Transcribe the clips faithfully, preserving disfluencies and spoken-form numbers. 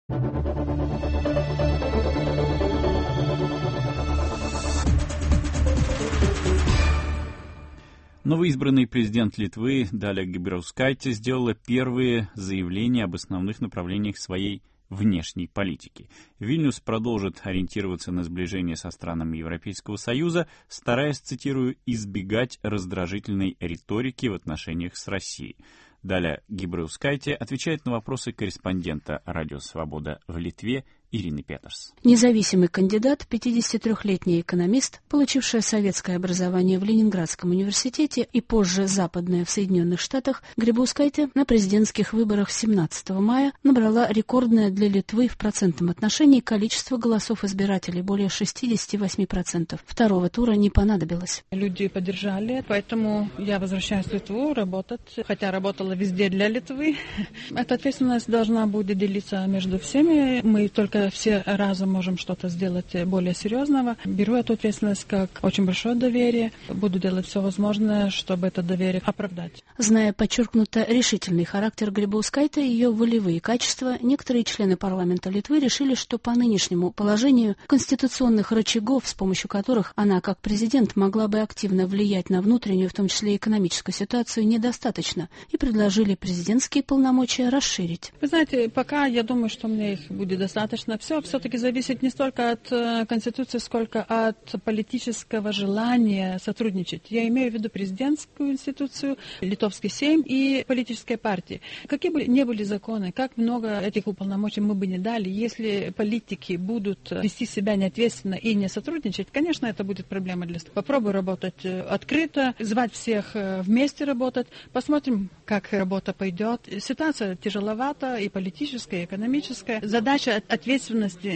Новоизбранный президент Литвы Даля Грибаускайте сделала первые заявления об основных направлениях своей внешней политики. Вильнюс продолжит ориентироваться на сближение со странами Европейского Союза, стараясь, цитирую, «избегать раздражительной риторики в отношениях с Россией». Даля Грибаускайте отвечает на вопросы корреспондента «Радио Свобода» в Литве Ирины Петерс. Независимый кандидат, пятидесятитрёхлетний экономист, получившая советское образование в Ленинградском университете и позже западное в Соединенных Штатах, Грибаускайте на президентских выборах семнадцатого мая набрала рекордное для Литвы в процентном отношении количество голосов избирателей, более шестьдесят восемь процентов. Второго тура не понадобилось. Люди поддержали, поэтому я возвращаюсь в Литву работать, хотя работала везде для Литвы. Эта ответственность должна будет делиться между всеми. Мы только все разом можем что-то сделать более серьезного. Беру эту ответственность как очень большое доверие. Буду делать все возможное, чтобы это доверие оправдать. Зная подчеркнуто решительный характер Грибаускайте и ее волевые качества, некоторые члены парламента Литвы решили, что по нынешнему положению конституционных рычагов, с помощью которых она, как президент, могла бы активно влиять на внутреннюю, в том числе экономическую ситуацию, недостаточно, и предложили президентские полномочия расширить. Вы знаете, пока я думаю, что мне их будет достаточно. Все все-таки зависит не столько от э, Конституции, сколько от политического желания сотрудничать. Я имею в виду президентскую институцию, литовский сейм и политические партии. Какие бы ни были законы, как много этих уполномочий мы бы не дали, если политики будут вести себя неответственно и не сотрудничать, конечно, это будет проблема для страны. Попробую работать открыто, звать всех вместе работать, посмотрим, как работа пойдет. Ситуация тяжеловата, и политическая, и экономическая. Задача ответственности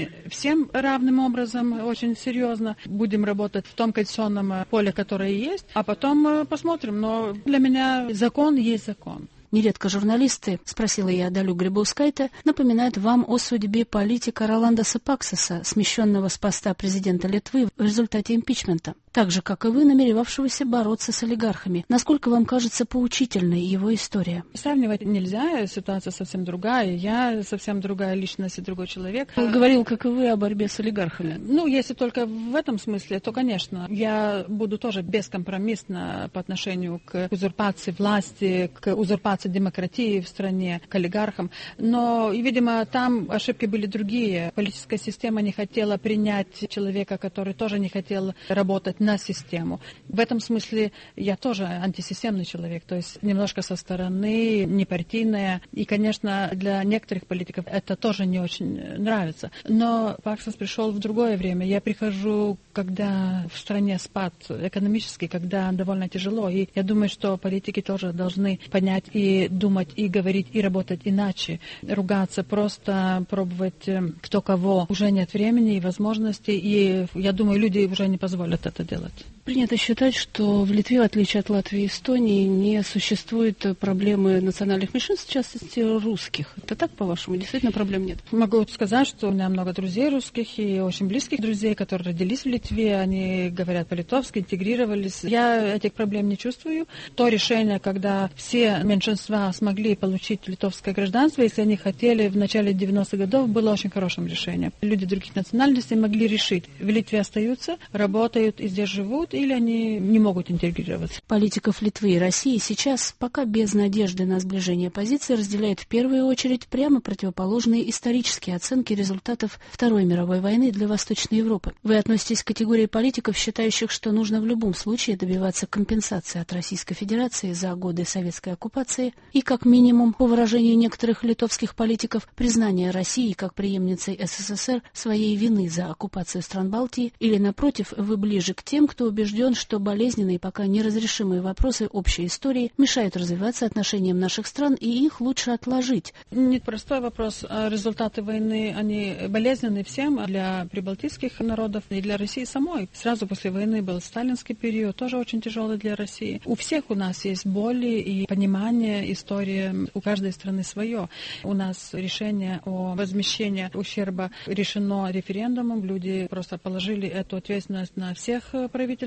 всем равным образом, очень серьезно. Будем работать в том конституционном поле, которое есть, а потом посмотрим. Но для меня закон есть закон. Нередко журналисты, спросила я Далю Грибаускайте, напоминают вам о судьбе политика Роландаса Паксаса, смещенного с поста президента Литвы в результате импичмента, так же, как и вы, намеревавшегося бороться с олигархами. Насколько вам кажется поучительной его история? Сравнивать нельзя, ситуация совсем другая. Я совсем другая личность и другой человек. Он говорил, как и вы, о борьбе с олигархами. Ну, если только в этом смысле, то, конечно, я буду тоже бескомпромиссна по отношению к узурпации власти, к узурпации демократии в стране, к олигархам. Но, видимо, там ошибки были другие. Политическая система не хотела принять человека, который тоже не хотел работать на систему. В этом смысле я тоже антисистемный человек, то есть немножко со стороны, непартийная. И, конечно, для некоторых политиков это тоже не очень нравится. Но Паксас пришел в другое время. Я прихожу, когда в стране спад экономический, когда довольно тяжело. И я думаю, что политики тоже должны понять и думать, и говорить, и работать иначе. Ругаться, просто пробовать кто кого. Уже нет времени и возможностей, и я думаю, люди уже не позволят это делать. Принято считать, что в Литве, в отличие от Латвии и Эстонии, не существует проблемы национальных меньшинств, в частности русских. Это так, по-вашему? Действительно, проблем нет? Могу сказать, что у меня много друзей русских и очень близких друзей, которые родились в Литве, они говорят по-литовски, интегрировались. Я этих проблем не чувствую. То решение, когда все меньшинства смогли получить литовское гражданство, если они хотели в начале девяностых годов, было очень хорошим решением. Люди других национальностей могли решить, в Литве остаются, работают и здесь живут, или они не могут интегрироваться. Политиков Литвы и России сейчас, пока без надежды на сближение позиций, разделяет в первую очередь прямо противоположные исторические оценки результатов Второй мировой войны для Восточной Европы. Вы относитесь к категории политиков, считающих, что нужно в любом случае добиваться компенсации от Российской Федерации за годы советской оккупации и, как минимум, по выражению некоторых литовских политиков, признание России как преемницей СССР своей вины за оккупацию стран Балтии, или, напротив, вы ближе к тем, кто убежден, что болезненные, пока неразрешимые вопросы общей истории мешают развиваться отношениям наших стран, и их лучше отложить? Нет, простой вопрос. Результаты войны, они болезненны всем, для прибалтийских народов и для России самой. Сразу после войны был сталинский период, тоже очень тяжелый для России. У всех у нас есть боли и понимание истории, у каждой страны свое. У нас решение о возмещении ущерба решено референдумом, люди просто положили эту ответственность на всех правительств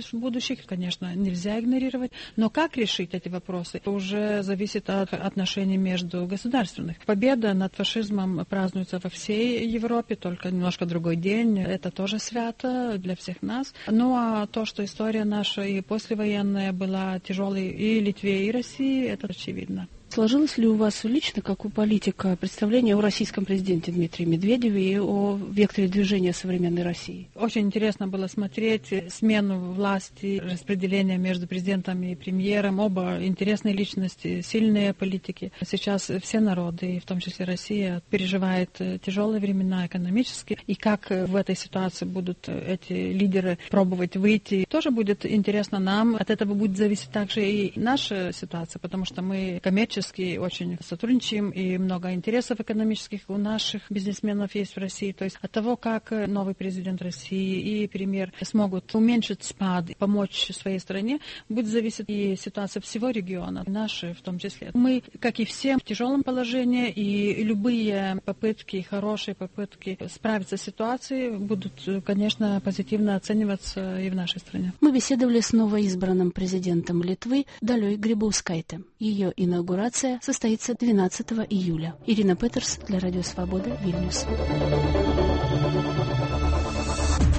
председательств будущих, конечно, нельзя игнорировать. Но как решить эти вопросы, уже зависит от отношений между государственных. Победа над фашизмом празднуется во всей Европе, только немножко другой день. Это тоже свято для всех нас. Ну а то, что история наша и послевоенная была тяжелой и Литве, и России, это очевидно. Сложилось ли у вас лично, как у политика, представление о российском президенте Дмитрии Медведеве и о векторе движения современной России? Очень интересно было смотреть смену власти, распределение между президентом и премьером. Оба интересные личности, сильные политики. Сейчас все народы, в том числе Россия, переживает тяжелые времена экономически. И как в этой ситуации будут эти лидеры пробовать выйти, тоже будет интересно нам. От этого будет зависеть также и наша ситуация, потому что мы коммерчески очень сотрудничаем, и много интересов экономических у наших бизнесменов есть в России. То есть от того, как новый президент России и премьер смогут уменьшить спад, помочь своей стране, будет зависеть и ситуация всего региона, наши в том числе. Мы, как и все, в тяжелом положении, и любые попытки, хорошие попытки справиться с ситуацией будут, конечно, позитивно оцениваться и в нашей стране. Мы беседовали с новоизбранным президентом Литвы Далией Грибаускайте. Ее инаугурация состоится двенадцатого июля. Ирина Петерс для Радио Свобода, Вильнюс.